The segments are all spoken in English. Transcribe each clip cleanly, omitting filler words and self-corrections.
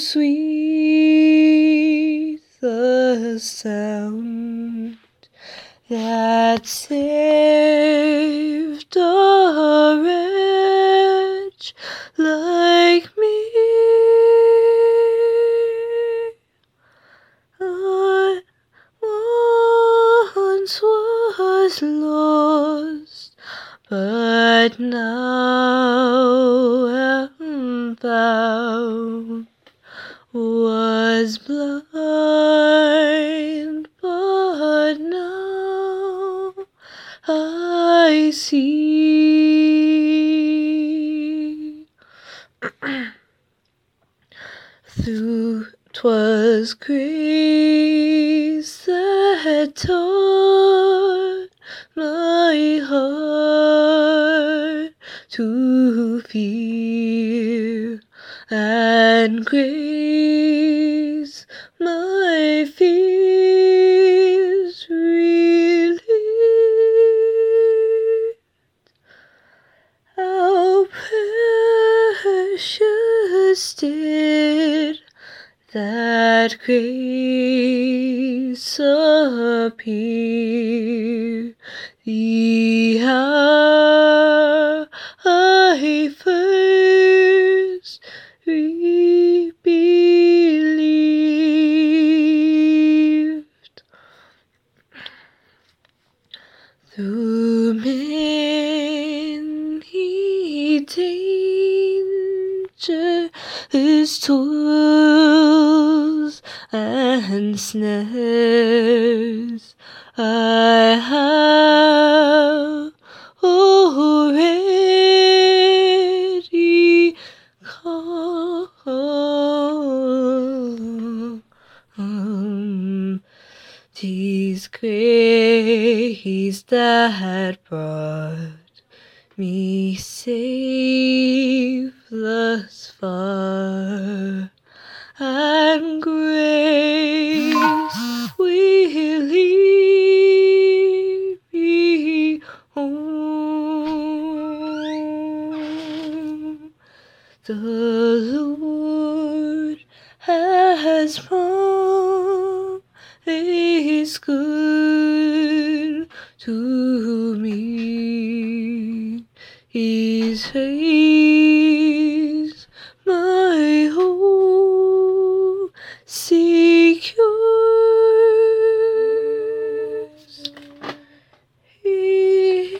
sweet the sound that saved a wretch like me. I once was lost, but now am found. Was blind, but now I see. Through 'twas grace that taught my heart to fear, and grace my fears relieved. How precious did that grace appear the hour I first believed. Through many dangers, toils, and snares, I have already come. 'Tis grace that brought me safe thus far, and grace will lead me home. The Lord has promised good to me. His face my hope secures. He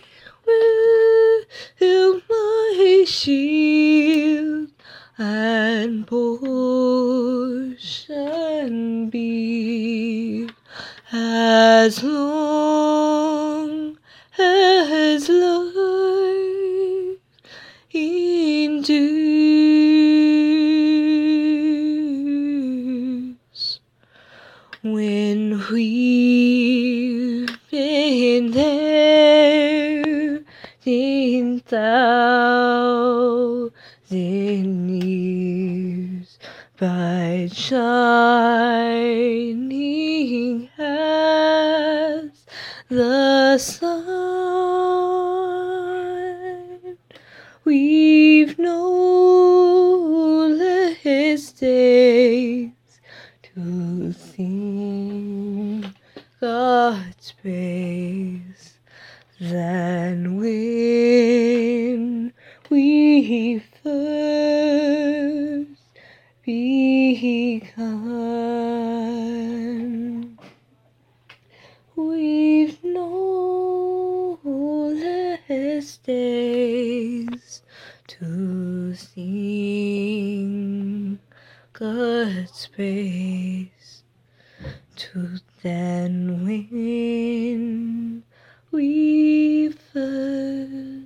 will my shield and portion be, as long as life endures. When we've been there in 1,000 years, bright shining as the sun, we've no less days to sing God's praise than when we first begun. We've no less days to sing God's praise than when we first